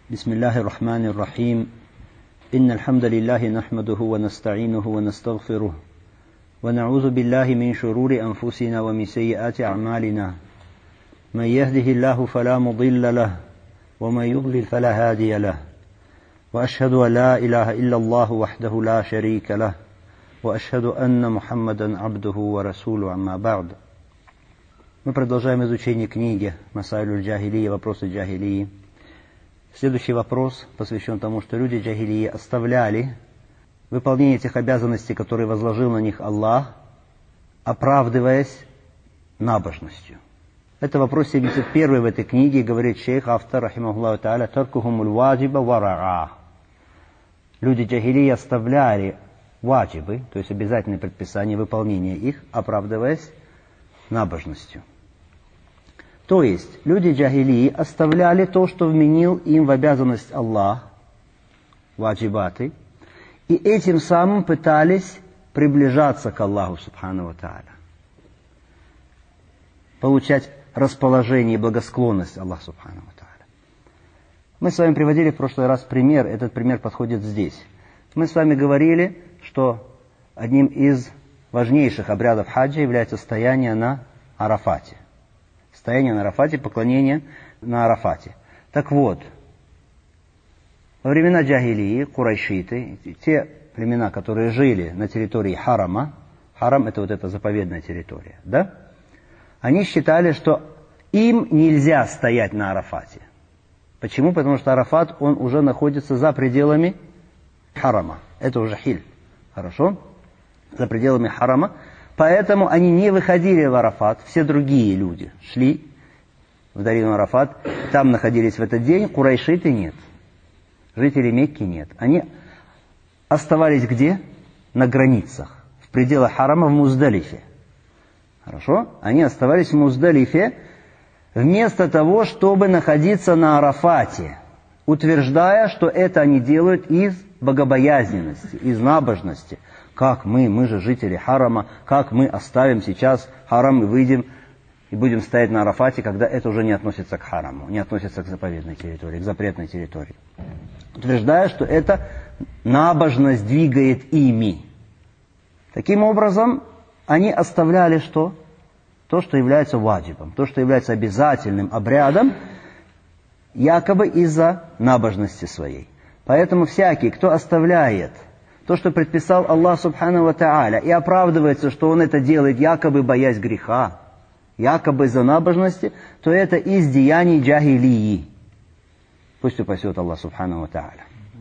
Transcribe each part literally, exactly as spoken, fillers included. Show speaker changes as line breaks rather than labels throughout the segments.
بسم الله الرحمن الرحيم إن الحمد لله نحمده ونستعينه ونستغفره ونعوذ بالله من شرور أنفسنا ومن سيئات أعمالنا من يهده الله فلا مضل له ومن يضلل فلا هادي له وأشهد أن لا إله إلا الله وحده لا شريك له وأشهد أن محمدا عبده ورسوله أما بعد. Мы продолжаем изучение книги Масаилюль Джахилия, вопросы джахилии. Следующий вопрос посвящен тому, что люди джахилии оставляли выполнение тех обязанностей, которые возложил на них Аллах, оправдываясь набожностью. Это вопрос семьдесят первый в этой книге, говорит шейх, автор, рахимахуллаху тааля, таркухумуль ваджиба вараа. Люди джахилии оставляли ваджибы, то есть обязательные предписания, выполнения их, оправдываясь набожностью. То есть, люди джахилии оставляли то, что вменил им в обязанность Аллах, ваджибаты, и этим самым пытались приближаться к Аллаху субхану ва тааля, получать расположение и благосклонность Аллаха субхану ва тааля. Мы с вами приводили в прошлый раз пример, этот пример подходит здесь. Мы с вами говорили, что одним из важнейших обрядов хаджа является стояние на Арафате. Стояние на Арафате, поклонение на Арафате. Так вот, во времена джахилии, курайшиты, те племена, которые жили на территории Харама, Харам — это вот эта заповедная территория, да? Они считали, что им нельзя стоять на Арафате. Почему? Потому что Арафат, он уже находится за пределами Харама. Это уже хиль. Хорошо? За пределами Харама. Поэтому они не выходили в Арафат. Все другие люди шли в долину Арафат. Там находились в этот день. Курайшиты нет. Жители Мекки нет. Они оставались где? На границах. В пределах Харама, в Муздалифе. Хорошо? Они оставались в Муздалифе вместо того, чтобы находиться на Арафате, утверждая, что это они делают из богобоязненности, из набожности. Как мы, мы же жители Харама, как мы оставим сейчас Харам и выйдем и будем стоять на Арафате, когда это уже не относится к Хараму, не относится к заповедной территории, к запретной территории. Утверждая, что эта набожность двигает ими. Таким образом, они оставляли что? То, что является ваджибом, то, что является обязательным обрядом, якобы из-за набожности своей. Поэтому всякий, кто оставляет то, что предписал Аллах субхану ва тааля, и оправдывается, что он это делает якобы боясь греха, якобы из-за набожности, то это из деяний джахилии. Пусть упасет Аллах субхану ва тааля.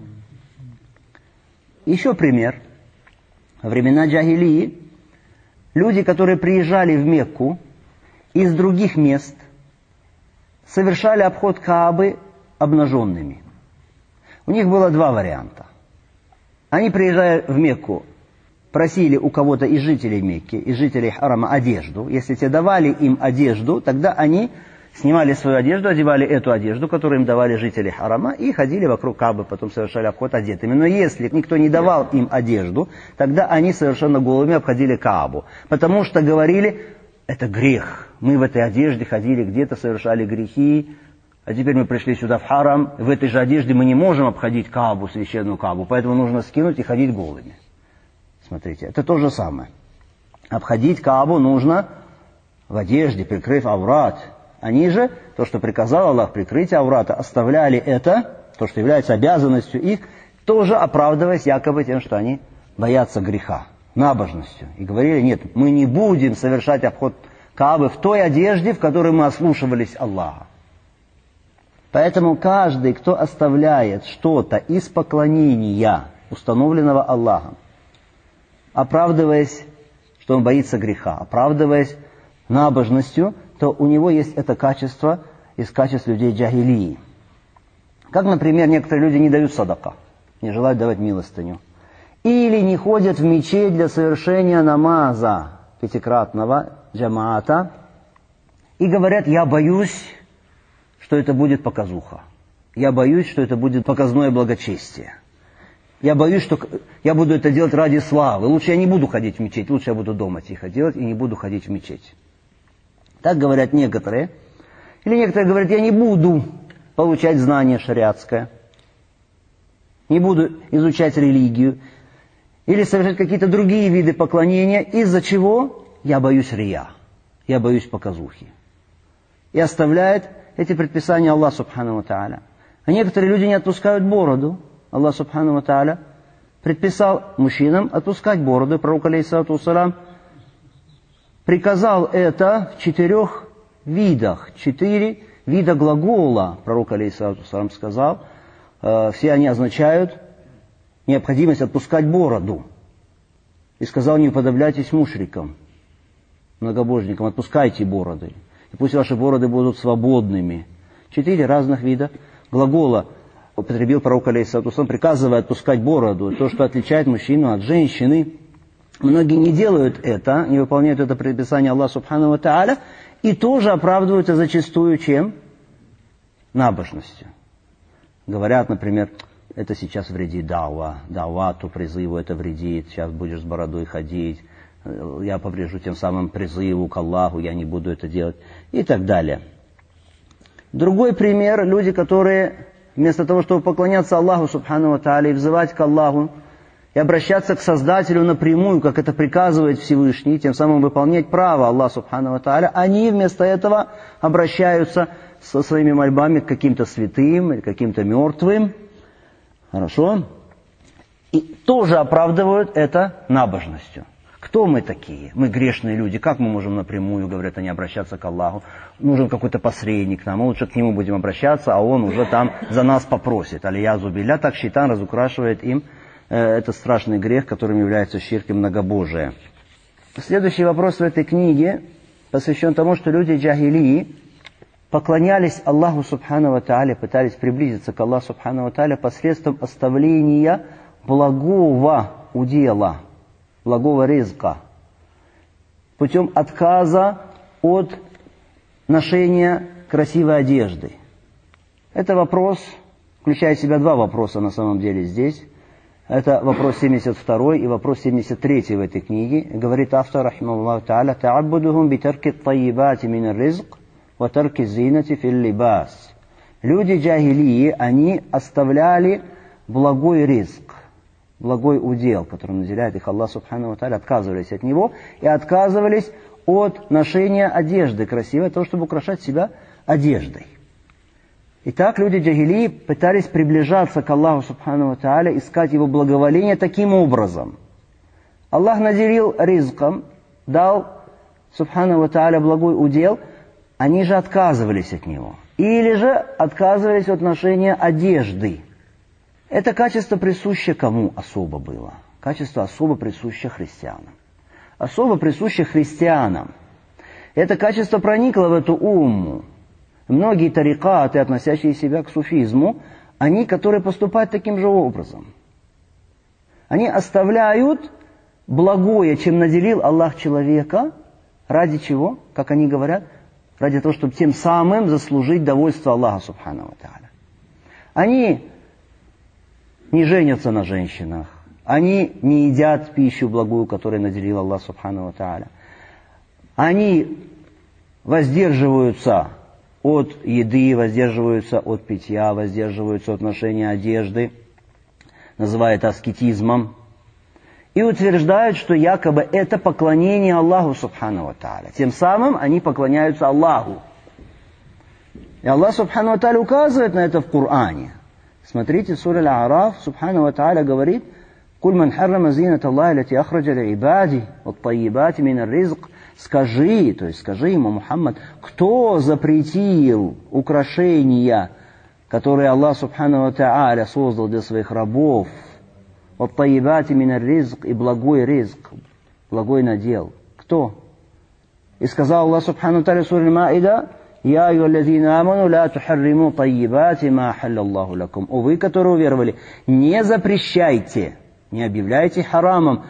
Еще пример. Во времена джахилии люди, которые приезжали в Мекку из других мест, совершали обход Каабы обнаженными. У них было два варианта. Они, приезжая в Мекку, просили у кого-то из жителей Мекки, из жителей Харама одежду. Если те давали им одежду, тогда они снимали свою одежду, одевали эту одежду, которую им давали жители Харама, и ходили вокруг Каабы, потом совершали обход одетыми. Но если никто не давал им одежду, тогда они совершенно голыми обходили Каабу. Потому что говорили, это грех. Мы в этой одежде ходили где-то, совершали грехи. А теперь мы пришли сюда в Харам, в этой же одежде мы не можем обходить Каабу, священную Каабу, поэтому нужно скинуть и ходить голыми. Смотрите, это то же самое. Обходить Каабу нужно в одежде, прикрыв аврат. Они же, то, что приказал Аллах, прикрытие аврата, оставляли это, то, что является обязанностью их, тоже оправдываясь якобы тем, что они боятся греха, набожностью. И говорили, нет, мы не будем совершать обход Каабы в той одежде, в которой мы ослушивались Аллаха. Поэтому каждый, кто оставляет что-то из поклонения, установленного Аллахом, оправдываясь, что он боится греха, оправдываясь набожностью, то у него есть это качество из качеств людей джахилии. Как, например, некоторые люди не дают садака, не желают давать милостыню. Или не ходят в мечеть для совершения намаза пятикратного джамаата и говорят, я боюсь, что это будет показуха. Я боюсь, что это будет показное благочестие. Я боюсь, что я буду это делать ради славы. Лучше я не буду ходить в мечеть, лучше я буду дома тихо делать и не буду ходить в мечеть. Так говорят некоторые. Или некоторые говорят, я не буду получать знание шариатское, не буду изучать религию, или совершать какие-то другие виды поклонения, из-за чего я боюсь рия, я боюсь показухи. И оставляет эти предписания Аллах Субхану ва Тааля. А некоторые люди не отпускают бороду. Аллах Субхану ва Тааля предписал мужчинам отпускать бороду. Пророк алейхиссалату вассалам приказал это в четырех видах. Четыре вида глагола пророк алейхиссалату вассалам сказал. Все они означают необходимость отпускать бороду. И сказал: не уподобляйтесь мушрикам, многобожникам, отпускайте бороды. И пусть ваши бороды будут свободными. Четыре разных вида глагола употребил пророк алейхиссалату вассалам, приказывая отпускать бороду. То, что отличает мужчину от женщины. Многие не делают это, не выполняют это предписание Аллаха Субхану ва Тааля, и тоже оправдываются зачастую чем? Набожностью. Говорят, например, это сейчас вредит дауа, дауату, призыву это вредит, сейчас будешь с бородой ходить, я поврежу тем самым призыву к Аллаху, я не буду это делать, и так далее. Другой пример, люди, которые вместо того, чтобы поклоняться Аллаху Субхану ва Тааля и взывать к Аллаху, и обращаться к Создателю напрямую, как это приказывает Всевышний, тем самым выполнять право Аллаха Субхану ва Тааля, они вместо этого обращаются со своими мольбами к каким-то святым или каким-то мертвым. Хорошо? И тоже оправдывают это набожностью. Кто мы такие? Мы грешные люди. Как мы можем напрямую, говорят они, обращаться к Аллаху? Нужен какой-то посредник нам. Мы лучше к нему будем обращаться, а он уже там за нас попросит. Алиязу билля. Так шайтан разукрашивает им э, этот страшный грех, которым является ширк и многобожие. Следующий вопрос в этой книге посвящен тому, что люди джахилии поклонялись Аллаху Субхану ва Тааля, пытались приблизиться к Аллаху Субхану ва Тааля посредством оставления благого удела, благого ризка, путем отказа от ношения красивой одежды. Это вопрос, включает в себя два вопроса на самом деле здесь. Это вопрос семьдесят второй и вопрос семьдесят третий в этой книге. Говорит автор, рахимахуллаху та'аля, «Та'аббудухум битарки т-тайибати мин ризк ва тарки зинати фил либас». Люди джахилии, они оставляли благой ризк, благой удел, которым наделяет их Аллах Субхану ва Тааля, отказывались от него и отказывались от ношения одежды красивой, от того, чтобы украшать себя одеждой. Итак, люди джахилии пытались приближаться к Аллаху Субхану ва Тааля, искать его благоволение таким образом. Аллах наделил ризком, дал Субхану ва Тааля благой удел, они же отказывались от него. Или же отказывались от ношения одежды. Это качество присуще кому особо было? Качество особо присуще христианам. Особо присуще христианам. Это качество проникло в эту умму. Многие тарикаты, относящие себя к суфизму, они, которые поступают таким же образом. Они оставляют благое, чем наделил Аллах человека, ради чего, как они говорят, ради того, чтобы тем самым заслужить довольство Аллаха Субхану ва Тааля. Они не женятся на женщинах, они не едят пищу благую, которую наделил Аллах Субхану ва Тааля. Они воздерживаются от еды, воздерживаются от питья, воздерживаются от ношения одежды, называют это аскетизмом, и утверждают, что якобы это поклонение Аллаху Субхану ва Тааля. Тем самым они поклоняются Аллаху. И Аллах Субхану ва Тааля указывает на это в Коране. Смотрите, сура Аль-А'раф, Субхану ва Тааля говорит: «Куль ман харрама зинат Аллахи лати ахраджа ли ибади, ват тайибати мин ризк». Скажи, то есть скажи ему, Мухаммад, кто запретил украшения, которые Аллах Субхану ва Тааля создал для своих рабов, от таибати мин ризк, и благой ризк, благой надел. Кто? И сказал Аллах Субхану ва Тааля в суре Аль-Маида: «Я айюхаллазина аману ла тухарриму таибати ма халлаллаху лакум». О вы, которые уверовали, не запрещайте, не объявляйте харамом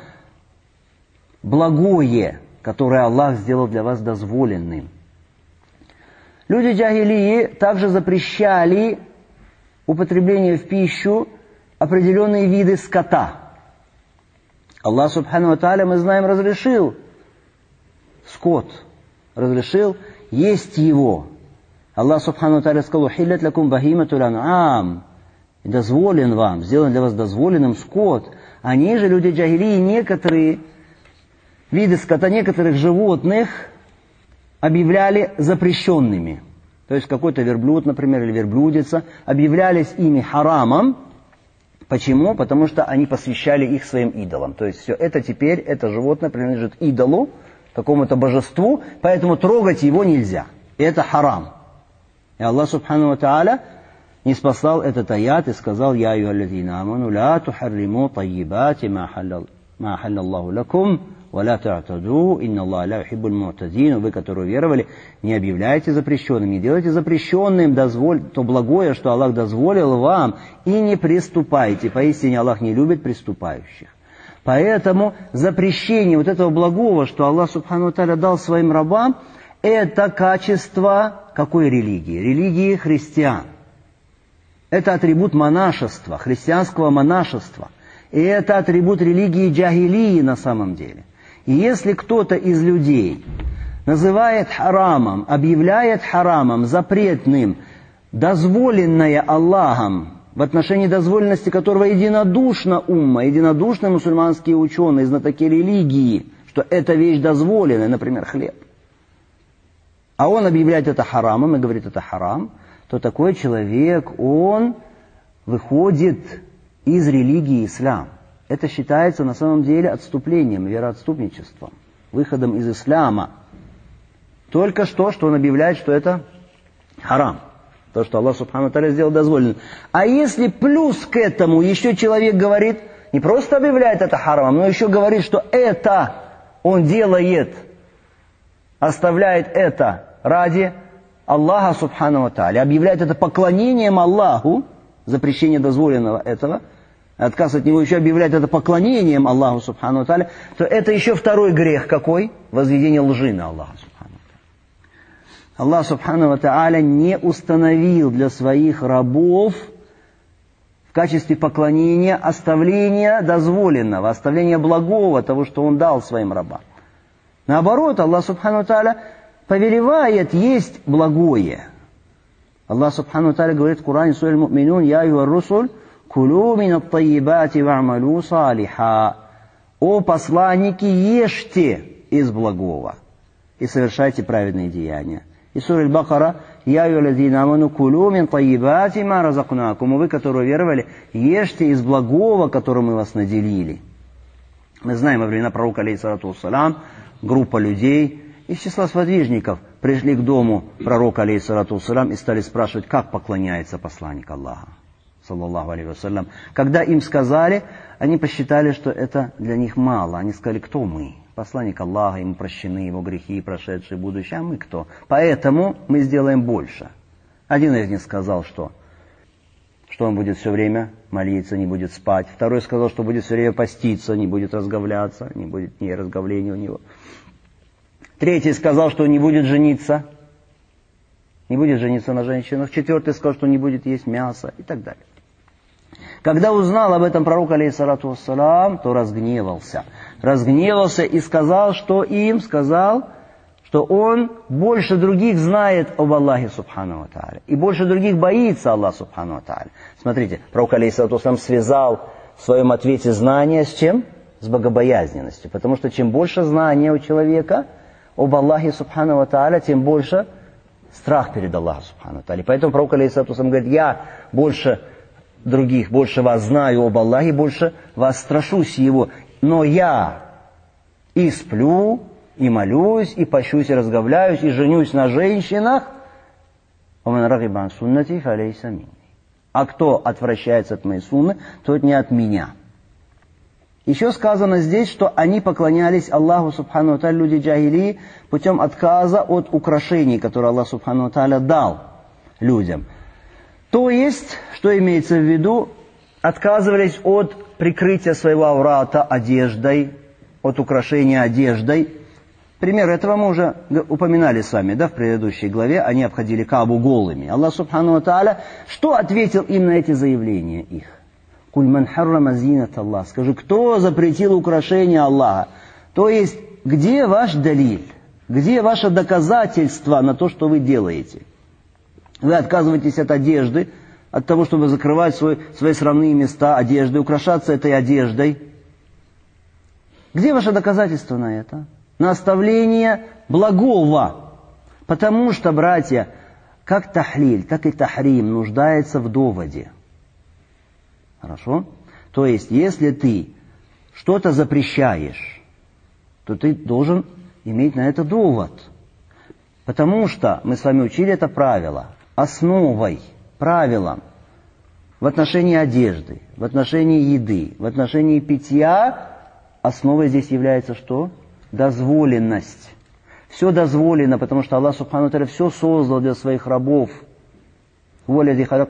благое, которое Аллах сделал для вас дозволенным. Люди джахилии также запрещали употребление в пищу определенные виды скота. Аллах Субхану ва Тааля, мы знаем, разрешил скот, разрешил есть его. Аллах Субхану Тааля сказал: «Ухиллат лакум бахиматул ан'ам». Дозволен вам, сделан для вас дозволенным скот. Они же, люди джахилии, некоторые виды скота, некоторых животных объявляли запрещенными. То есть какой-то верблюд, например, или верблюдица, объявлялись ими харамом. Почему? Потому что они посвящали их своим идолам. То есть все это теперь, это животное принадлежит идолу, какому-то божеству, поэтому трогать его нельзя. И это харам. И Аллах Субхану ва Тааля не спасал этот аят и сказал: «Я айюхаллазина аману ла тухарриму таййибати ма халаллаху лакум ва ла та'таду инна Аллаха ла юхиббуль му'тадин». Вы, которые веровали, не объявляйте запрещенным, не делайте запрещенным дозволь, то благое, что Аллах дозволил вам, и не приступайте. Поистине Аллах не любит приступающих. Поэтому запрещение вот этого благого, что Аллах Субхану ва Тааля дал своим рабам, это качество какой религии? Религии христиан. Это атрибут монашества, христианского монашества. И это атрибут религии джахилии на самом деле. И если кто-то из людей называет харамом, объявляет харамом, запретным, дозволенное Аллахом, в отношении дозволенности которого единодушно умма, единодушно мусульманские ученые, знатоки религии, что эта вещь дозволенная, например, хлеб, а он объявляет это харамом и говорит, это харам, то такой человек, он выходит из религии ислам. Это считается на самом деле отступлением, вероотступничеством, выходом из ислама. Только что, что он объявляет, что это харам. То, что Аллах Субхану Тааля сделал дозволенным. А если плюс к этому еще человек говорит, не просто объявляет это харамом, но еще говорит, что это он делает, оставляет это ради Аллаха Субхану Тааля, объявляет это поклонением Аллаху, запрещение дозволенного этого, отказ от него еще объявляет это поклонением Аллаху Субхану Тааля, то это еще второй грех какой? Возведение лжи на Аллаха Субхану Тааля. Аллах Субхану Тааля не установил для своих рабов в качестве поклонения оставления дозволенного, оставления благого, того, что Он дал своим рабам. Наоборот, Аллах Субхану Тааля повелевает есть благое. Аллах Субхану Тааля говорит в Коране, сура Аль-Му'минун: «Я айюхар русуль, кулу мин ат-таййибати ва'малу салиха». О посланники, ешьте из благого и совершайте праведные деяния. И сура Аль-Бакара: «Я айюхаллазина аману, кулу мин таййибати ма разакнакум». Вы, которые веровали, ешьте из благого, которым мы вас наделили. Мы знаем, во времена пророка, алейхиссалату вассалям, группа людей из числа сподвижников пришли к дому пророка, алейхиссалату вассалям, и стали спрашивать, как поклоняется посланник Аллаха, саллаллаху алейхи вассалям. Когда им сказали, они посчитали, что это для них мало. Они сказали, кто мы? Посланник Аллаха, ему прощены его грехи, прошедшие, будущие, а мы кто? Поэтому мы сделаем больше. Один из них сказал, что, что он будет все время молиться, не будет спать. Второй сказал, что будет все время поститься, не будет разговляться, не будет ни разговления у него. Третий сказал, что не будет жениться, не будет жениться на женщинах. Четвертый сказал, что не будет есть мясо и так далее. Когда узнал об этом пророк, алейхиссалату вассалам, то разгневался. Разгневался и сказал, что им, сказал, что он больше других знает об Аллахе Субхану ва Тааля. И больше других боится Аллаха Субхану ва Тааля. Смотрите, пророк, алейхиссалату вассалам, связал в своем ответе знания с чем? С богобоязненностью. Потому что чем больше знания у человека об Аллахе Субхану ва Тааля, тем больше страх перед Аллахом Субхану ва Тааля. Поэтому пророк, алейхиссалату вассалам, говорит, я больше других, больше вас знаю об Аллахе, больше вас страшусь Его. Но я и сплю, и молюсь, и пощусь, и разговляюсь, и женюсь на женщинах. А кто отвращается от моей сунны, тот не от меня. Еще сказано здесь, что они поклонялись Аллаху Субхану ва Тааля, люди джахилии, путем отказа от украшений, которые Аллах Субхану ва Тааля дал людям. То есть, что имеется в виду, отказывались от прикрытия своего аврата одеждой, от украшения одеждой. Пример этого мы уже упоминали с вами, да, в предыдущей главе. Они обходили Каабу голыми. Аллах Субхану ва Тааля, что ответил им на эти заявления их? «Куль ман харрама зинат Аллах». Скажи, кто запретил украшения Аллаха? То есть, где ваш далиль? Где ваше доказательство на то, что вы делаете? Вы отказываетесь от одежды, от того, чтобы закрывать свой, свои срамные места одеждой, украшаться этой одеждой. Где ваше доказательство на это? На оставление благого. Потому что, братья, как тахлиль, так и тахрим нуждается в доводе. Хорошо? То есть, если ты что-то запрещаешь, то ты должен иметь на это довод. Потому что мы с вами учили это правило. Основой, правилом в отношении одежды, в отношении еды, в отношении питья, основой здесь является что? Дозволенность. Все дозволено, потому что Аллах Субхану Тааля все создал для своих рабов. Он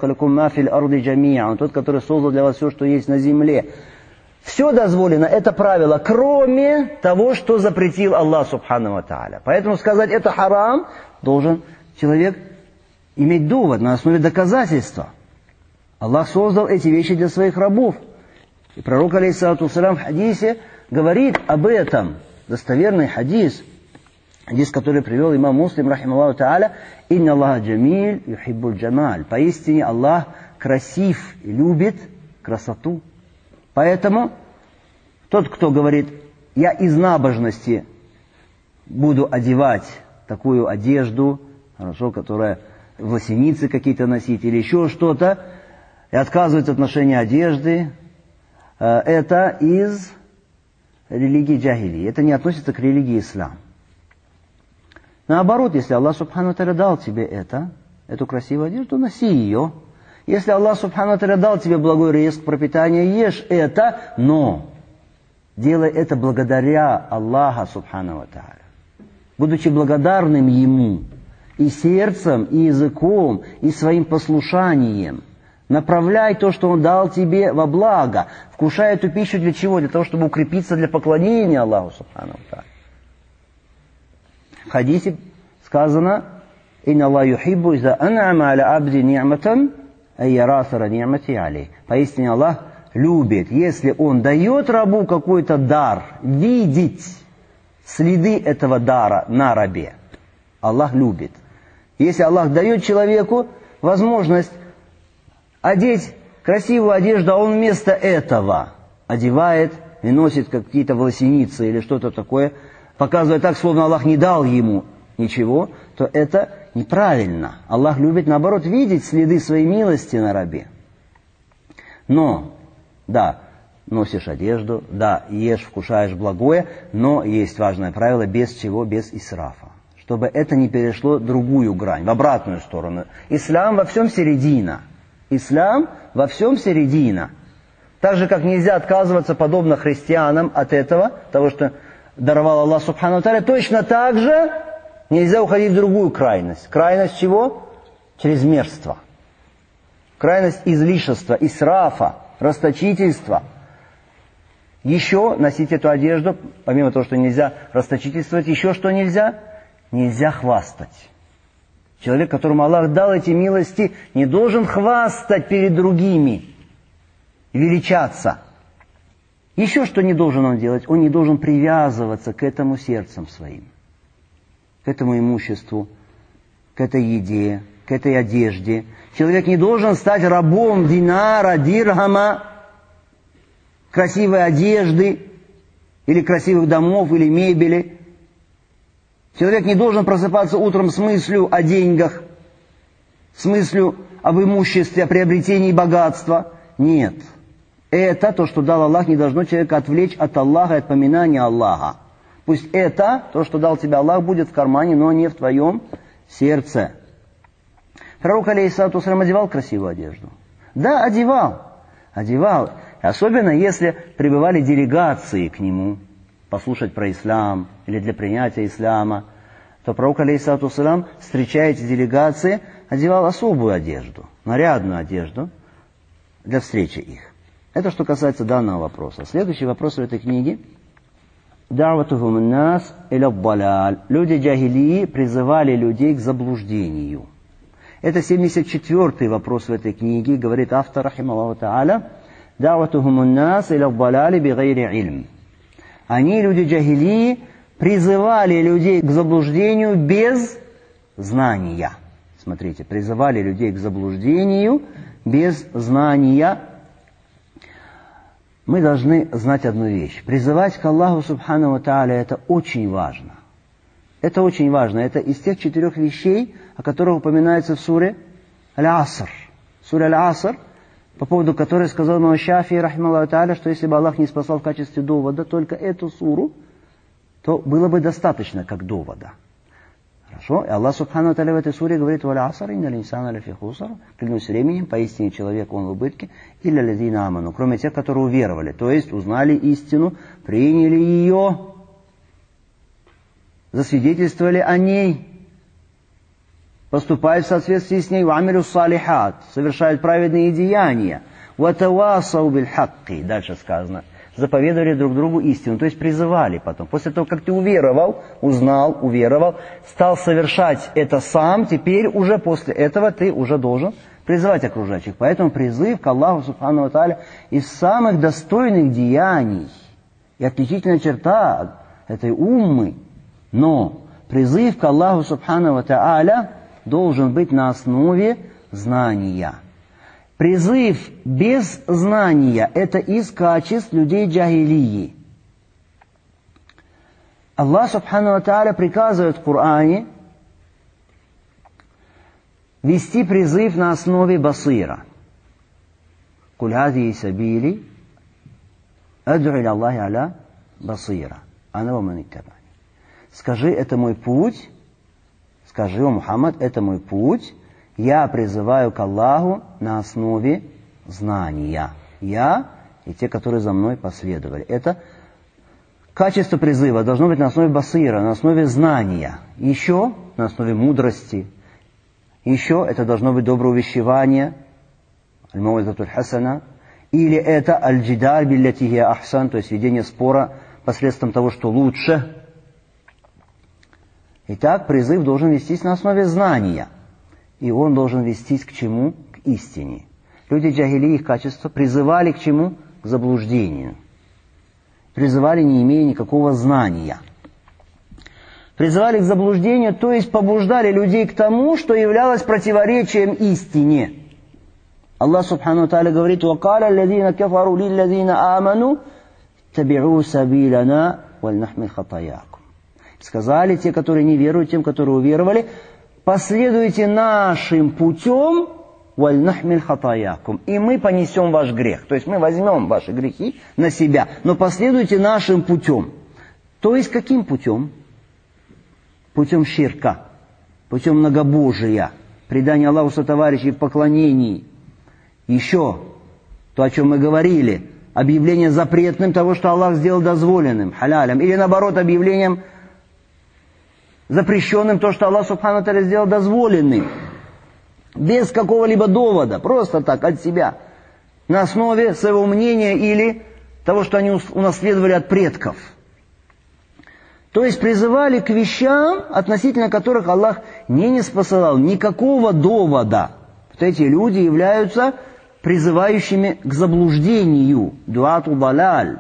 тот, который создал для вас все, что есть на земле. Все дозволено, это правило, кроме того, что запретил Аллах Субхану Тааля. Поэтому сказать это харам, должен человек иметь довод на основе доказательства. Аллах создал эти вещи для своих рабов. И пророк, алейхиссалату вассалям, в хадисе говорит об этом. Достоверный хадис. Хадис, который привел имам Муслим, рахималлаху та'аля. «Инна Аллаха джамиль юхиббуль джамаль». Поистине Аллах красив и любит красоту. Поэтому тот, кто говорит, я из набожности буду одевать такую одежду, хорошо, которая власеницы какие-то носить или еще что-то, и отказывается от ношения одежды, это из религии джахили. Это не относится к религии ислам. Наоборот, если Аллах Субхану Тааля дал тебе это, эту красивую одежду, носи ее. Если Аллах Субхану Тааля дал тебе благой ризк, пропитание, ешь это, но делай это благодаря Аллаху Субхану Тааля. Будучи благодарным Ему и сердцем, и языком, и своим послушанием. Направляй то, что Он дал тебе, во благо. Вкушай эту пищу для чего? Для того, чтобы укрепиться для поклонения Аллаху Субхану Тааля. В хадисе сказано: «Инна Аллах юхиббу иза ан'ама аля абди ни'матан ай яра асара ни'мати алейх». Поистине Аллах любит, если Он дает рабу какой-то дар, видеть следы этого дара на рабе. Аллах любит. Если Аллах дает человеку возможность одеть красивую одежду, а он вместо этого одевает и носит какие-то волосеницы или что-то такое, показывая так, словно Аллах не дал ему ничего, то это неправильно. Аллах любит, наоборот, видеть следы своей милости на рабе. Но, да, носишь одежду, да, ешь, вкушаешь благое, но есть важное правило, без чего? Без исрафа. Чтобы это не перешло в другую грань, в обратную сторону. Ислам во всем середина. Ислам во всем середина. Так же, как нельзя отказываться, подобно христианам, от этого, того, что даровал Аллах Субхану Тааля, точно так же нельзя уходить в другую крайность. Крайность чего? Чрезмерства. Крайность излишества, исрафа, расточительства. Еще носить эту одежду, помимо того, что нельзя расточительствовать, еще что нельзя? Нельзя хвастать. Человек, которому Аллах дал эти милости, не должен хвастать перед другими, величаться. Еще что не должен он делать? Он не должен привязываться к этому сердцем своим, к этому имуществу, к этой еде, к этой одежде. Человек не должен стать рабом динара, дирхама, красивой одежды, или красивых домов, или мебели. Человек не должен просыпаться утром с мыслью о деньгах, с мыслью об имуществе, о приобретении богатства. Нет. Это, то, что дал Аллах, не должно человека отвлечь от Аллаха и от поминания Аллаха. Пусть это, то, что дал тебе Аллах, будет в кармане, но не в твоем сердце. Пророк, алейхиссалату вассалям, одевал красивую одежду. Да, одевал. Одевал. Особенно, если прибывали делегации к нему, послушать про ислам или для принятия ислама, то пророк, алейхиссалату вассалям, встречая эти делегации, одевал особую одежду, нарядную одежду для встречи их. Это что касается данного вопроса. Следующий вопрос в этой книге. «Да'ватухум ан-нас иля ад-далаль». Люди джахилии призывали людей к заблуждению. Это семьдесят четвёртый вопрос в этой книге, говорит автор, рахималлаху та'аля. «Да'ватухум ан-нас иля ад-далаль бигайри илм». Они, люди джахилии, призывали людей к заблуждению без знания. Смотрите, призывали людей к заблуждению без знания. Мы должны знать одну вещь. Призывать к Аллаху Субхану ва Тааля — это очень важно. Это очень важно. Это из тех четырех вещей, о которых упоминается в суре Аль-Аср. Сура Аль-Аср, по поводу которой сказал имам Шафии, рахимахуллаху тааля, что если бы Аллах не спасал в качестве довода только эту суру, то было бы достаточно как довода. Хорошо? И Аллах Субхану ва Тааля в этой суре говорит: «Валь-аср, инналь инсана лафи хуср». Клянусь временем, поистине человек, он в убытке, илля лазина аману, кроме тех, которые уверовали, то есть узнали истину, приняли ее, засвидетельствовали о ней, поступают в соответствии с ней, вамилю салихат, совершают праведные деяния, ватавасау биль хакки, дальше сказано, заповедовали друг другу истину, то есть призывали потом. После того, как ты уверовал, узнал, уверовал, стал совершать это сам, теперь уже после этого ты уже должен призывать окружающих. Поэтому призыв к Аллаху Субхану ва Тааля из самых достойных деяний и отличительная черта этой уммы. Но призыв к Аллаху Субхану ва Тааля должен быть на основе знания. Призыв без знания – это из качеств людей джахилии. Аллах Субхану ва Тааля приказывает в Коране вести призыв на основе басира. «Куль хази сабили ад'у иля Аллахи аля басира, ана ва ман иттабани». Скажи, это мой путь, скажи, о Мухаммад, это мой путь, я призываю к Аллаху на основе знания. Я и те, которые за мной последовали. Это качество призыва должно быть на основе басира, на основе знания. Еще на основе мудрости. Еще это должно быть доброе увещевание, аль-мауизатуль хасана, или это аль-джидар билляти хия ахсан, то есть ведение спора посредством того, что лучше. Итак, призыв должен вестись на основе знания. И он должен вестись к чему? К истине. Люди джахили, их качества, призывали к чему? К заблуждению. Призывали, не имея никакого знания. Призывали к заблуждению, то есть побуждали людей к тому, что являлось противоречием истине. Аллах Субхану ва Тааля говорит: «Вакаля аллазина кафару лиллазина аману таби'у сабилана валь нахмил хатаякум». Сказали те, которые не веруют, тем, которые уверовали: последуйте нашим путем, валь нахмил хатаякум, и мы понесем ваш грех. То есть мы возьмем ваши грехи на себя, но последуйте нашим путем. То есть каким путем? Путем ширка, путем многобожия, предания Аллаху сотоварищей в поклонении. Еще то, о чем мы говорили, объявление запретным того, что Аллах сделал дозволенным, халялем, или наоборот, объявлением запрещенным то, что Аллах Субхану ва Тааля сделал дозволенным, без какого-либо довода, просто так, от себя, на основе своего мнения или того, что они унаследовали от предков. То есть призывали к вещам, относительно которых Аллах не ниспосылал никакого довода. Вот эти люди являются призывающими к заблуждению, дуату далаль.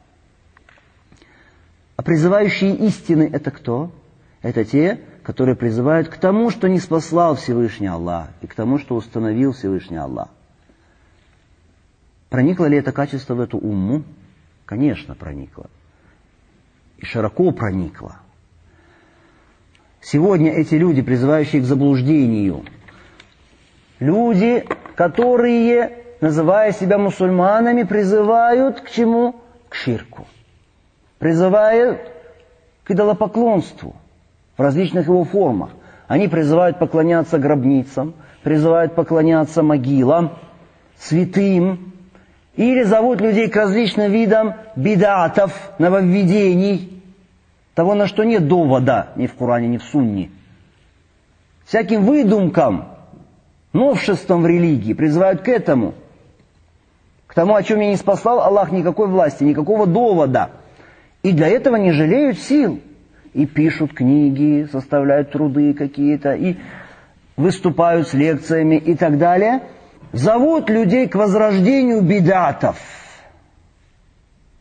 А призывающие истины — это кто? Это те, которые призывают к тому, что не спаслал Всевышний Аллах, и к тому, что установил Всевышний Аллах. Проникло ли это качество в эту умму? Конечно, проникло. И широко проникло. Сегодня эти люди, призывающие к заблуждению, люди, которые, называя себя мусульманами, призывают к чему? К ширку. Призывают к идолопоклонству в различных его формах. Они призывают поклоняться гробницам, призывают поклоняться могилам, святым, или зовут людей к различным видам бидатов, нововведений, того, на что нет довода ни в Коране, ни в Сунне. Всяким выдумкам, новшествам в религии призывают к этому, к тому, о чем я не спаслал Аллах никакой власти, никакого довода. И для этого не жалеют сил. И пишут книги, составляют труды какие-то, и выступают с лекциями и так далее. Зовут людей к возрождению бидатов,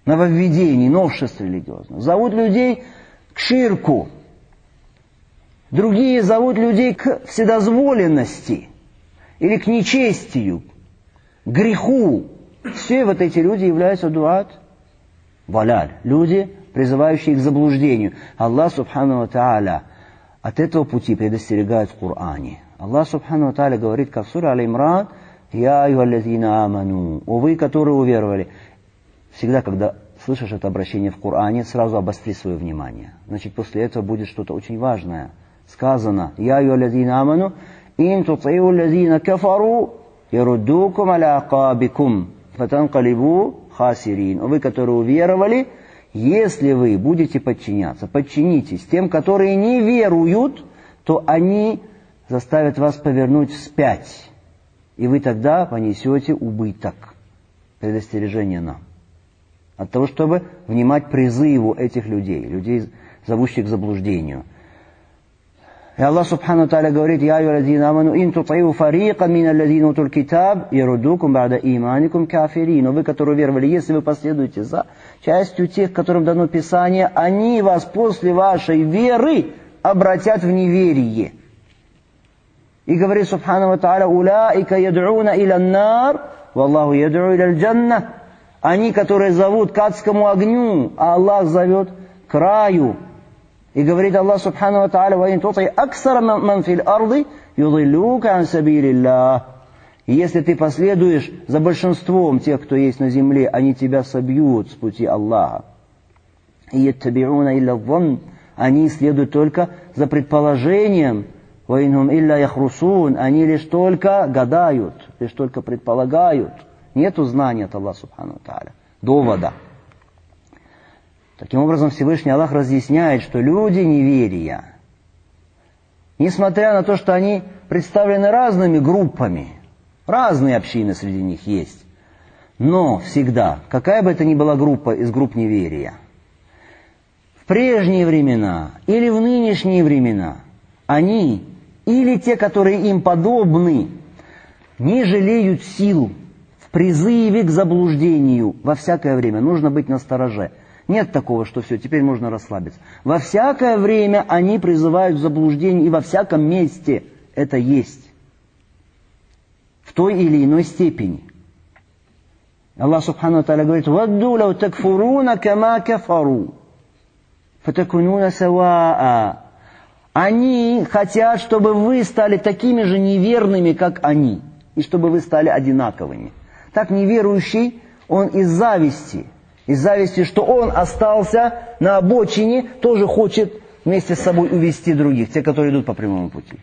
нововведений, новшеств религиозных. Зовут людей к ширку. Другие зовут людей к вседозволенности или к нечестию, к греху. Все вот эти люди являются дуат валяль, люди, призывающие к заблуждению. Аллах субхану ва тааля от этого пути предостерегает в Коране. Аллах субхану ва тааля говорит, как в суре Аль-Имран: «Я айюхаллазина аману», о вы, которые уверовали. Всегда, когда слышишь это обращение в Коране, сразу обостри свое внимание. Значит, после этого будет что-то очень важное. Сказано: «Я айюхаллазина аману, ин тутиу аллазина кафару, яруддукум аля акабикум, фатанкалибу хасирин». Вы, которые уверовали, если вы будете подчиняться, подчинитесь тем, которые не веруют, то они заставят вас повернуть вспять, и вы тогда понесете убыток. Предостережение нам от того, чтобы внимать призыву этих людей, людей, зовущих к заблуждению. И Аллах субхану тааля говорит: «Я айюхаллазина аману, ин тутиу фарикан миналлазина утул китаб, яруддукум ба'да иманикум кафирин». Вы, которые веровали, если вы последуете за частью тех, которым дано Писание, они вас после вашей веры обратят в неверие. И говорит субхану ва тааля: «Улаика яд'уна иля нар, валлаху яд'у иля аль-джанна». Они, которые зовут к адскому огню, а Аллах зовет к раю. И говорит Аллах субхану ва тааля: «Ва ин тути аксара ман фил арди юдиллука ан сабилиллах». И если ты последуешь за большинством тех, кто есть на земле, они тебя собьют с пути Аллаха. И яттабиуна илля дhanн, они следуют только за предположением. Ва инхум илля яхрусун, они лишь только гадают, лишь только предполагают. Нету знания от Аллаха субхану ва тааля, довода. Таким образом, Всевышний Аллах разъясняет, что люди неверия, несмотря на то, что они представлены разными группами, разные общины среди них есть, но всегда, какая бы это ни была группа из групп неверия, в прежние времена или в нынешние времена, они или те, которые им подобны, не жалеют сил в призыве к заблуждению во всякое время. Нужно быть настороже. Нет такого, что все, теперь можно расслабиться. Во всякое время они призывают к заблуждению, и во всяком месте это есть. В той или иной степени. Аллах субхану ва тааля говорит: «Вадду лау такфуруна кама кафару, фатакунуна саваа». Они хотят, чтобы вы стали такими же неверными, как они, и чтобы вы стали одинаковыми. Так неверующий, он из зависти, из зависти, что он остался на обочине, тоже хочет вместе с собой увести других, те, которые идут по прямому пути.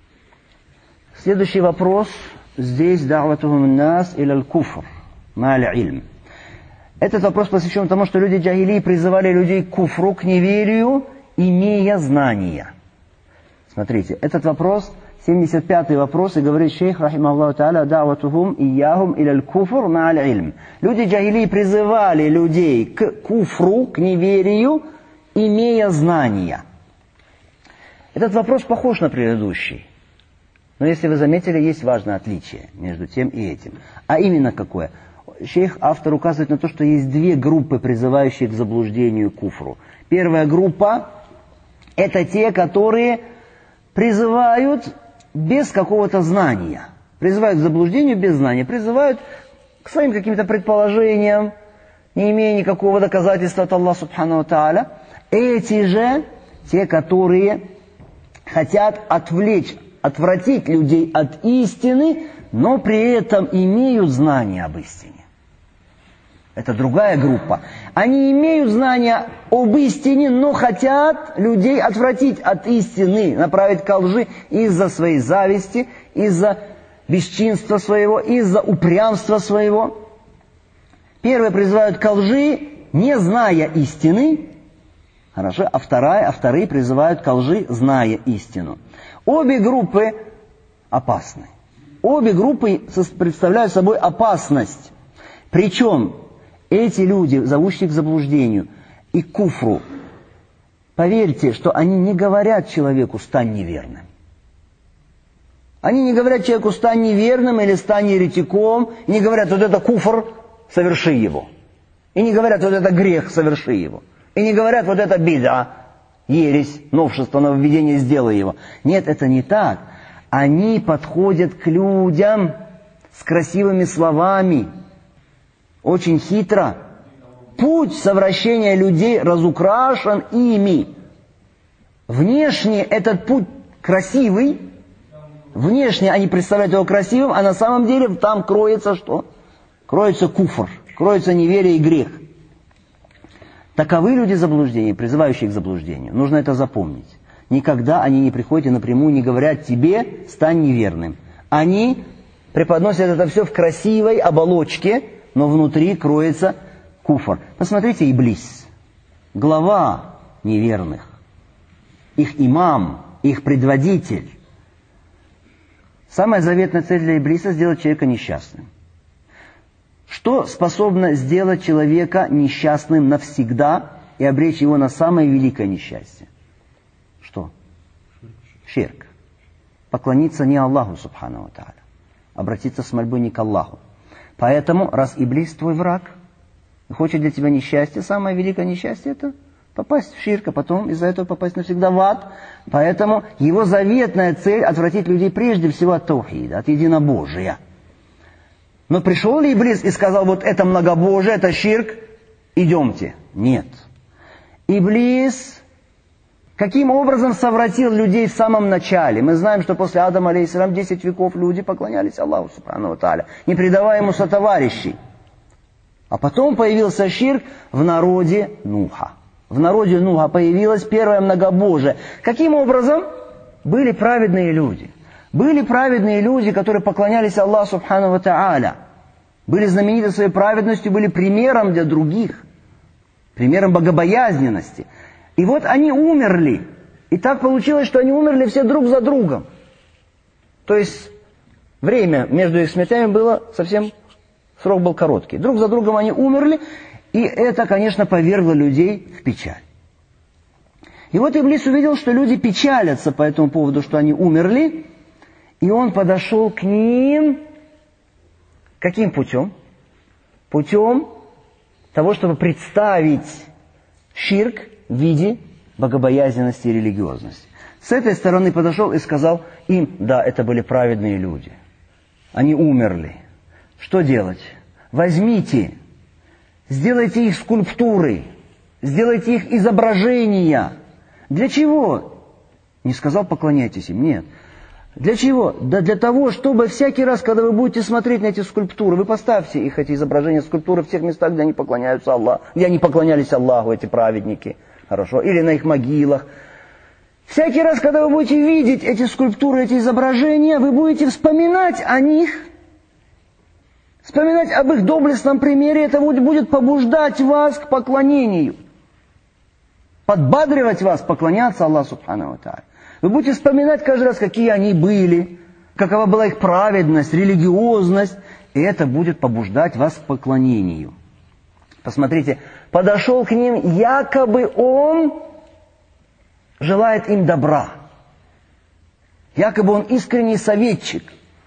Следующий вопрос. Здесь да'ватухум нас иля аль-куфр ма аль-илм. Этот вопрос посвящен тому, что люди джахилии призывали людей к куфру, к неверию, имея знания. Смотрите, этот вопрос, семьдесят пятый вопрос, и говорит шейх, рахимахуллаху тааля: «Да'ватухум ияхум иля аль-куфр ма аль-илм». Люди джахилии призывали людей к куфру, к неверию, имея знания. Этот вопрос похож на предыдущий. Но если вы заметили, есть важное отличие между тем и этим. А именно какое? Шейх, автор, указывает на то, что есть две группы, призывающие к заблуждению, куфру. Первая группа – это те, которые призывают без какого-то знания. Призывают к заблуждению без знания. Призывают к своим каким-то предположениям, не имея никакого доказательства от Аллаха субхану ва тааля. Эти же, те, которые хотят отвлечь, отвратить людей от истины, но при этом имеют знания об истине. Это другая группа. Они имеют знания об истине, но хотят людей отвратить от истины, направить ко лжи из-за своей зависти, из-за бесчинства своего, из-за упрямства своего. Первые призывают ко лжи, не зная истины, хорошо, а, вторая, а вторые призывают ко лжи, зная истину. Обе группы опасны. Обе группы представляют собой опасность. Причем эти люди, зовущие к заблуждению и к куфру, поверьте, что они не говорят человеку «стань неверным». Они не говорят человеку «стань неверным» или «стань еретиком», и не говорят «вот это куфр, соверши его». И не говорят «вот это грех, соверши его». И не говорят «вот это бида, ересь, новшество, нововведение, сделай его. Нет, это не так. Они подходят к людям с красивыми словами, очень хитро. Путь совращения людей разукрашен ими. Внешне этот путь красивый, внешне они представляют его красивым, а на самом деле там кроется что? Кроется куфр, кроется неверие и грех. Таковы люди заблуждения, призывающие к заблуждению. Нужно это запомнить. Никогда они не приходят и напрямую не говорят тебе, стань неверным. Они преподносят это все в красивой оболочке, но внутри кроется куфр. Посмотрите, Иблис, глава неверных, их имам, их предводитель. Самая заветная цель для Иблиса – сделать человека несчастным. Что способно сделать человека несчастным навсегда и обречь его на самое великое несчастье? Что? Ширк. Поклониться не Аллаху, субхану ва тааля. Обратиться с мольбой не к Аллаху. Поэтому, раз Иблис твой враг, и хочет для тебя несчастье, самое великое несчастье – это попасть в ширк, а потом из-за этого попасть навсегда в ад. Поэтому его заветная цель – отвратить людей прежде всего от таухида, от единобожия. Но пришел ли Иблис и сказал, вот это многобожие, это ширк, идемте? Нет. Иблис каким образом совратил людей в самом начале? Мы знаем, что после Адама, алейхиссалям, десять веков люди поклонялись Аллаху, субхану ва тааля, не предавая ему сотоварищей. А потом появился ширк в народе Нуха. В народе Нуха появилось первое многобожие. Каким образом? Были праведные люди. Были праведные люди, которые поклонялись Аллаху субхану ва тааля. Были знамениты своей праведностью, были примером для других. Примером богобоязненности. И вот они умерли. И так получилось, что они умерли все друг за другом. То есть время между их смертями было совсем... Срок был короткий. Друг за другом они умерли, и это, конечно, повергло людей в печаль. И вот Иблис увидел, что люди печалятся по этому поводу, что они умерли, и он подошел к ним каким путем? Путем того, чтобы представить ширк в виде богобоязненности и религиозности. С этой стороны подошел и сказал им, да, это были праведные люди. Они умерли. Что делать? Возьмите, сделайте их скульптуры, сделайте их изображения. Для чего? Не сказал, поклоняйтесь им, нет. Для чего? Да для того, чтобы всякий раз, когда вы будете смотреть на эти скульптуры, вы поставьте их, эти изображения, скульптуры в тех местах, где они поклоняются Аллаху, где они поклонялись Аллаху, эти праведники, хорошо, или на их могилах. Всякий раз, когда вы будете видеть эти скульптуры, эти изображения, вы будете вспоминать о них, вспоминать об их доблестном примере, это будет побуждать вас к поклонению. Подбадривать вас поклоняться Аллаху субхану ва тааля. Вы будете вспоминать каждый раз, какие они были, какова была их праведность, религиозность, и это будет побуждать вас к поклонению. Посмотрите, подошел к ним, якобы он желает им добра. Якобы он искренний советчик.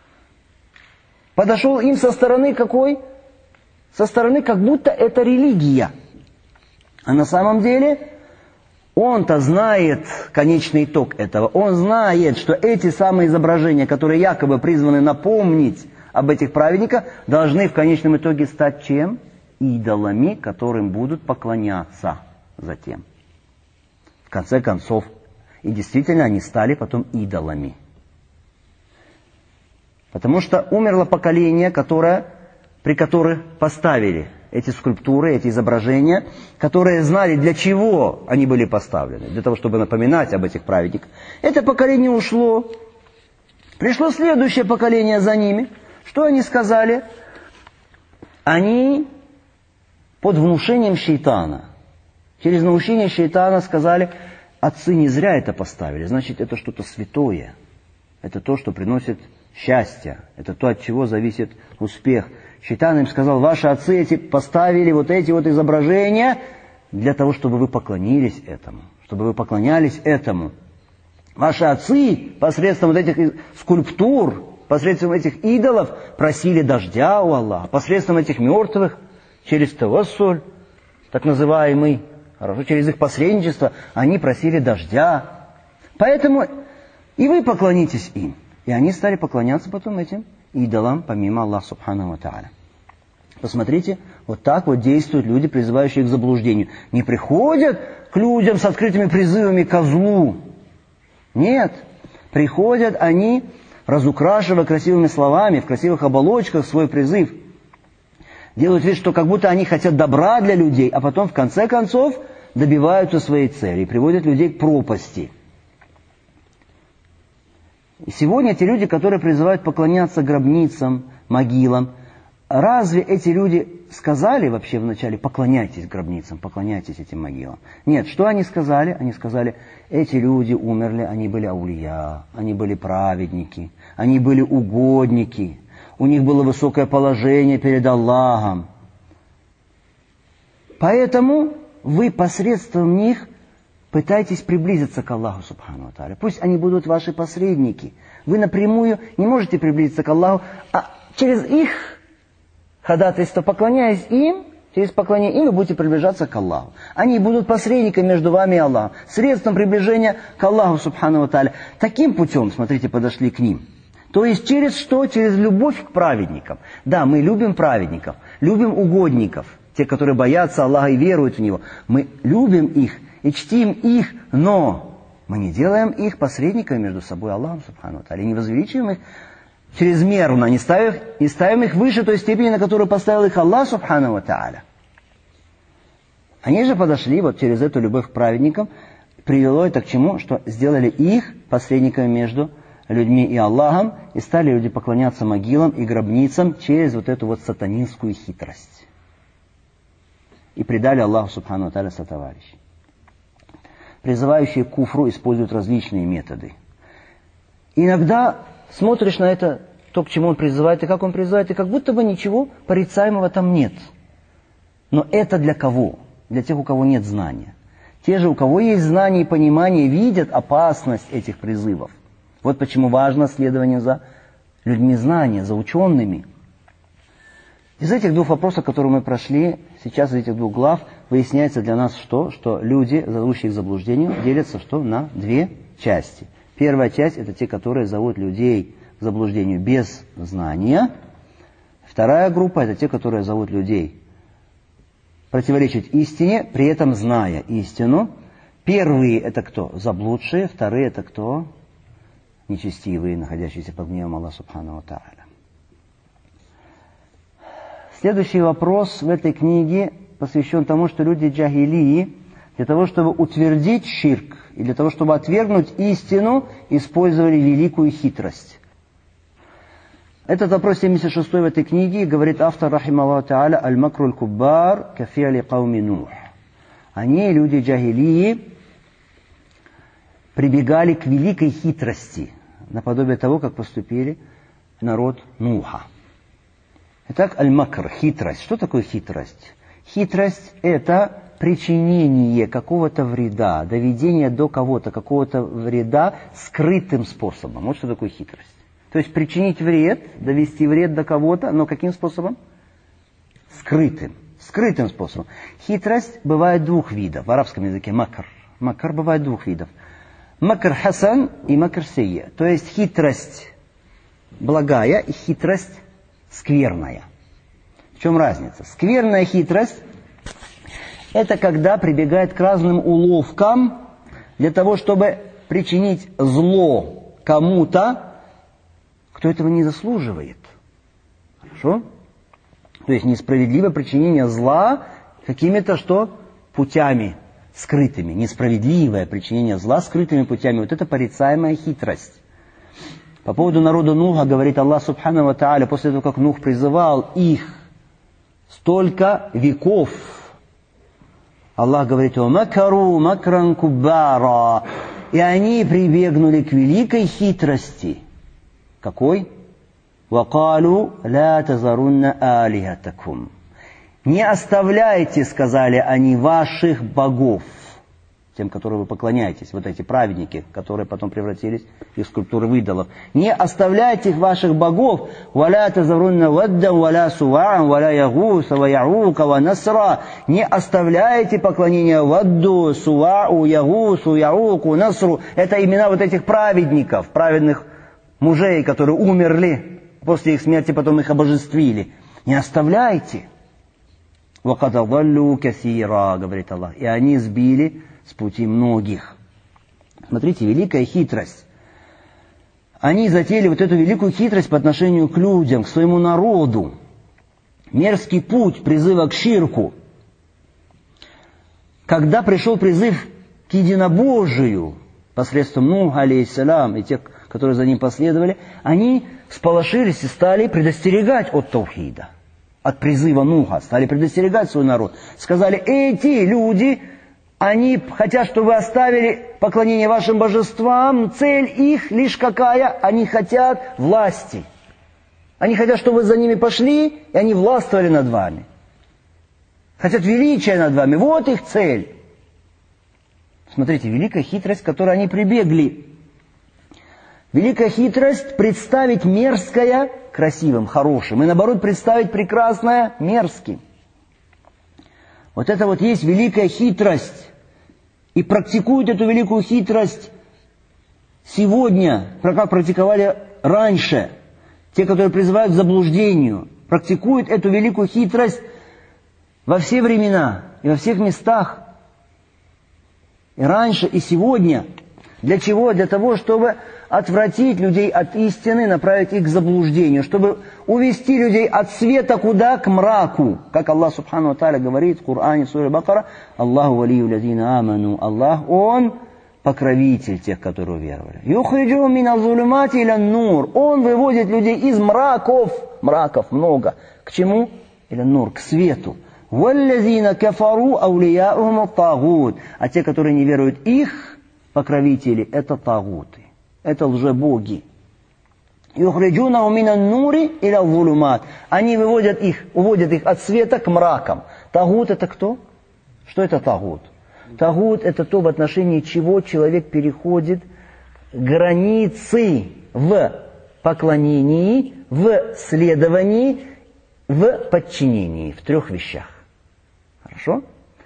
Подошел им со стороны какой? Со стороны, как будто это религия. А на самом деле, он-то знает конечный итог этого. Он знает, что эти самые изображения, которые якобы призваны напомнить об этих праведниках, должны в конечном итоге стать чем? Идолами, которым будут поклоняться затем. В конце концов, и действительно они стали потом идолами. Потому что умерло поколение, которое, при которых поставили эти скульптуры, эти изображения, которые знали, для чего они были поставлены, для того, чтобы напоминать об этих праведниках. Это поколение ушло. Пришло следующее поколение за ними. Что они сказали? Они под внушением шейтана, через наущение шейтана сказали, отцы не зря это поставили, значит, это что-то святое. Это то, что приносит счастье. Это то, от чего зависит успех. Шейтан им сказал, ваши отцы эти поставили вот эти вот изображения для того, чтобы вы поклонились этому. Чтобы вы поклонялись этому. Ваши отцы посредством вот этих скульптур, посредством этих идолов просили дождя у Аллаха. Посредством этих мертвых, через тавассуль, так называемый, Хорошо, через их посредничество они просили дождя. Поэтому и вы поклонитесь им. И они стали поклоняться потом этим идолам, помимо Аллаха Субхану ва Тааля. Посмотрите, вот так вот действуют люди, призывающие к заблуждению. Не приходят к людям с открытыми призывами ко злу. Нет. Приходят они, разукрашивая красивыми словами, в красивых оболочках свой призыв. Делают вид, что как будто они хотят добра для людей, а потом в конце концов добиваются своей цели и приводят людей к пропасти. И сегодня те люди, которые призывают поклоняться гробницам, могилам, разве эти люди сказали вообще вначале «поклоняйтесь гробницам, поклоняйтесь этим могилам»? Нет, что они сказали? Они сказали, эти люди умерли, они были аулия, они были праведники, они были угодники, у них было высокое положение перед Аллахом. Поэтому вы посредством них пытайтесь приблизиться к Аллаху Субхану ва Тааля. Пусть они будут ваши посредники. Вы напрямую не можете приблизиться к Аллаху, а через их ходатайство, поклоняясь им, через поклонение им вы будете приближаться к Аллаху. Они будут посредниками между вами и Аллахом, средством приближения к Аллаху Субхану ва Тааля. Таким путем, смотрите, подошли к ним. То есть через что? Через любовь к праведникам. Да, мы любим праведников, любим угодников, те, которые боятся Аллаха и веруют в Него. Мы любим их и чтим их, но мы не делаем их посредниками между собой и Аллахом Субхану ва Тааля, не возвеличиваем их чрезмерно, не ставим, не ставим их выше той степени, на которую поставил их Аллах Субхану ва Тааля. Они же подошли вот через эту любовь к праведникам, привело это к чему? Что сделали их посредниками между людьми и Аллахом, и стали люди поклоняться могилам и гробницам через вот эту вот сатанинскую хитрость. И предали Аллаху Субхану ва Тааля сотоварищей. Призывающие к куфру используют различные методы. Иногда смотришь на это, то, к чему он призывает, и как он призывает, и как будто бы ничего порицаемого там нет. Но это для кого? Для тех, у кого нет знания. Те же, у кого есть знание и понимание, видят опасность этих призывов. Вот почему важно следование за людьми знания, за учеными. Из этих двух вопросов, которые мы прошли, сейчас из этих двух глав, выясняется для нас что? Что люди, зовущие к заблуждению, делятся что? На две части. Первая часть – это те, которые зовут людей к заблуждению без знания. Вторая группа – это те, которые зовут людей противоречить истине, при этом зная истину. Первые – это кто? Заблудшие. Вторые – это кто? Нечестивые, находящиеся под гневом Аллаха Субхану ва Тааля. Следующий вопрос в этой книге посвящен тому, что люди джахилии для того, чтобы утвердить ширк и для того, чтобы отвергнуть истину, использовали великую хитрость. Этот вопрос семьдесят шестой в этой книге, говорит автор, рахималлаху та'аля, «Аль-макру аль-куббар кафи'али кауми Нух». Они, люди джахилии, прибегали к великой хитрости, наподобие того, как поступили народ Нуха. Итак, аль-макр, хитрость. Что такое хитрость? Хитрость – это причинение какого-то вреда, доведение до кого-то какого-то вреда скрытым способом. Вот что такое хитрость. То есть причинить вред, довести вред до кого-то, но каким способом? Скрытым. Скрытым способом. Хитрость бывает двух видов. В арабском языке макр. Макр бывает двух видов. Макр хасан и макр сейя. То есть хитрость благая и хитрость скверная. В чем разница? Скверная хитрость – это когда прибегает к разным уловкам для того, чтобы причинить зло кому-то, кто этого не заслуживает. Хорошо? То есть несправедливое причинение зла какими-то что? Путями скрытыми. Несправедливое причинение зла скрытыми путями. Вот это порицаемая хитрость. По поводу народа Нуха говорит Аллах Субхану ва Тааля, после того, как Нух призывал их столько веков, Аллах говорит: «Макару макран куббара». И они прибегнули к великой хитрости. Какой? «Вакалу ла тазарунна алихатакум». Не оставляйте, сказали они, ваших богов. тем, которым вы поклоняетесь, вот эти праведники, которые потом превратились в скульптуры идолов. Не оставляйте ваших богов, «Валя тазарунна ваддан, валя суваан, валя ягуса, ва яука, ва насра». Не оставляйте поклонения вадду, сувау, ягусу, яуку, насру. Это имена вот этих праведников, праведных мужей, которые умерли, после их смерти потом их обожествили. Не оставляйте. «Вакад адаллу касира», говорит Аллах, и они сбили с пути многих. Смотрите, великая хитрость. Они затеяли вот эту великую хитрость по отношению к людям, к своему народу. Мерзкий путь призыва к ширку. Когда пришел призыв к единобожию посредством Нуха, алейхиссалям, и тех, которые за ним последовали, они всполошились и стали предостерегать от таухида, от призыва Нуха, стали предостерегать свой народ. Сказали, эти люди... Они хотят, чтобы вы оставили поклонение вашим божествам. Цель их лишь какая? Они хотят власти. Они хотят, чтобы вы за ними пошли, и они властвовали над вами. Хотят величия над вами. Вот их цель. Смотрите, великая хитрость, к которой они прибегли. Великая хитрость представить мерзкое красивым, хорошим. И наоборот, представить прекрасное мерзким. Вот это вот есть великая хитрость. И практикуют эту великую хитрость сегодня, как практиковали раньше. Те, которые призывают к заблуждению, практикуют эту великую хитрость во все времена и во всех местах. И раньше, и сегодня. Для чего? Для того, чтобы отвратить людей от истины, направить их к заблуждению, чтобы увести людей от света куда? К мраку. Как Аллах Субхану ва Тааля говорит в Коране, в суре Бакара, Аллаху валию лазина аману. Аллах, Он покровитель тех, которые уверовали. Юхриджу мина зулумати иля нур. Он выводит людей из мраков. Мраков много. К чему? Иля нур, к свету. Валлазина кафару аулияухум тагут. А те, которые не веруют, их покровители, это тагуты. Это лжебоги. Юхриджуна мина нури иля зулумат. Они выводят их, уводят их от света к мракам. Тагут это кто? Что это тагут? Тагут это то, в отношении чего человек переходит границы в поклонении, в следовании, в подчинении. В трех вещах. Хорошо?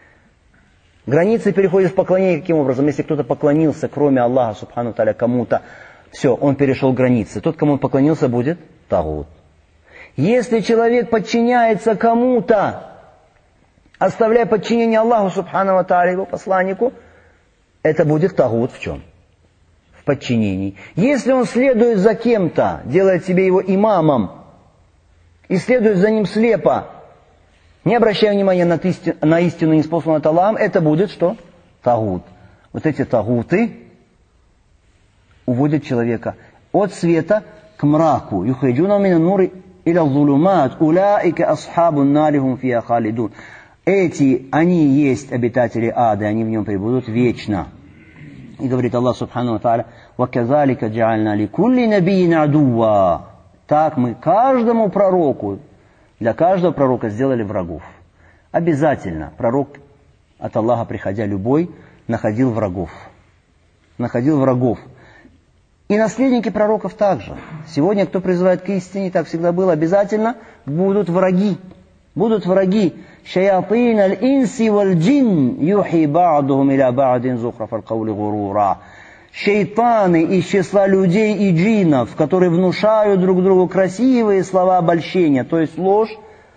Границы переходят в поклонение каким образом? Если кто-то поклонился, кроме Аллаха, субхану та'аля, кому-то, все, он перешел границы. Тот, кому он поклонился, будет тагут. Если человек подчиняется кому-то, оставляя подчинение Аллаху, субхану та'аля, его посланнику, это будет тагут в чем? В подчинении. Если он следует за кем-то, делает себе его имамом, и следует за ним слепо, не обращая внимания на, истину, на истину, неспосланную от Аллаха, это будет что? Тагут. Вот эти тагуты уводят человека от света к мраку. Юхриджуна мина нури иля зулумат. Уляика асхабун нарихум фиа халидун. Эти, они есть обитатели ада, они в нем пребудут вечно. И говорит Аллах субхану ва тааля, «Ваказалика джа'альна ли кулли набийин адуа». Так мы каждому пророку, для каждого пророка сделали врагов. Обязательно пророк от Аллаха, приходя любой, находил врагов. Находил врагов. И наследники пророков также. Сегодня, кто призывает к истине, так всегда было, обязательно будут враги. Будут враги. Шаятин аль-инси валь-джин юхи ба'духум иля ба'дин зухраф аль-каули гурура. Шейтаны из числа людей и джиннов, которые внушают друг другу красивые слова обольщения, то есть ложь,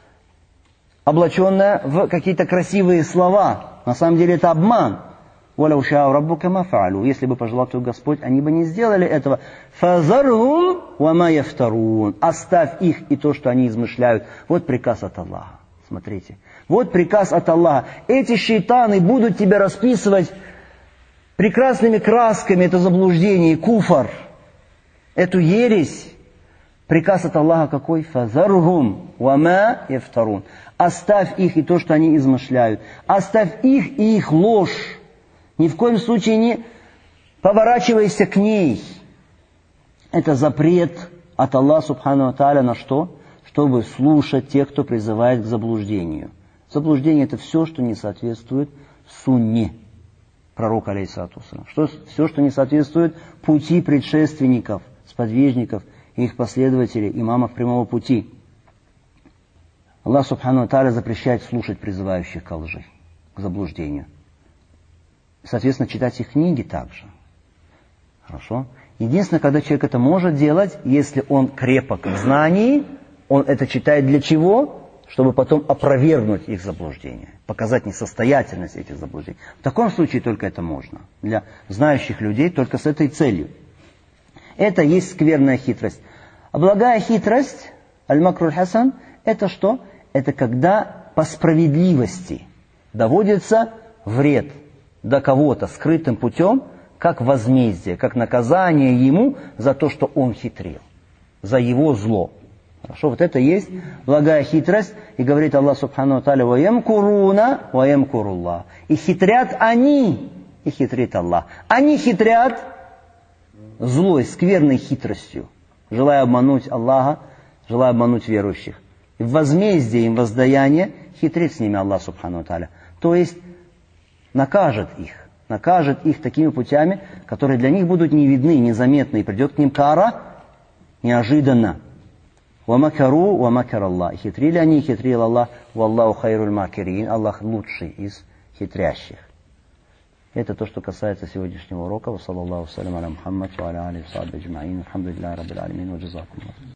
облаченная в какие-то красивые слова. На самом деле это обман. «Валяу ша'у раббука ма фа'алу». Если бы пожелал твой Господь, они бы не сделали этого. «Фазархум ва ма яфтарун». Оставь их и то, что они измышляют. Вот приказ от Аллаха. Смотрите. Вот приказ от Аллаха. Эти шейтаны будут тебя расписывать прекрасными красками это заблуждение, куфар, эту ересь. Приказ от Аллаха какой? «Фазархум ва ма яфтарун». Оставь их и то, что они измышляют. Оставь их и их ложь. Ни в коем случае не поворачивайся к ней. Это запрет от Аллаха субхану ва тааля на что? Чтобы слушать тех, кто призывает к заблуждению. Заблуждение это все, что не соответствует сунне. пророка, алейхиссалату вассалям. Что, все, что не соответствует пути предшественников, сподвижников, их последователей, имамов прямого пути. Аллах субхану ва тааля запрещает слушать призывающих к лжи, к заблуждению. Соответственно, читать их книги также. Хорошо? Единственное, когда человек это может делать, если он крепок в знании, он это читает для чего? Чтобы потом опровергнуть их заблуждения, показать несостоятельность этих заблуждений. В таком случае только это можно. Для знающих людей только с этой целью. Это есть скверная хитрость. А благая хитрость, аль-макруль хасан, это что? Это когда по справедливости доводится вред до кого-то скрытым путем, как возмездие, как наказание ему за то, что он хитрил, за его зло. Хорошо, вот это есть благая хитрость. И говорит Аллах субхану ва тааля: «Ваям-куруна, ваям-куруллах». И хитрят они, и хитрит Аллах. Они хитрят злой, скверной хитростью, желая обмануть Аллаха, желая обмануть верующих. И в возмездие им, воздаяние, хитрит с ними Аллах субхану ва тааля. То есть накажет их, накажет их такими путями, которые для них будут не видны, незаметны, и придет к ним кара неожиданно. «Вамакару, вамакар Аллах». Хитрили они, хитрил Аллах. «Валлаху хайруль макирин». Аллах лучший из хитрящих. Это то, что касается сегодняшнего урока. Ва саллаллаху салям аля Мухаммад ва аля алихи ва сахбихи аджмаин. Алхамдулиллахи раббил алямин ва джазакумуллах.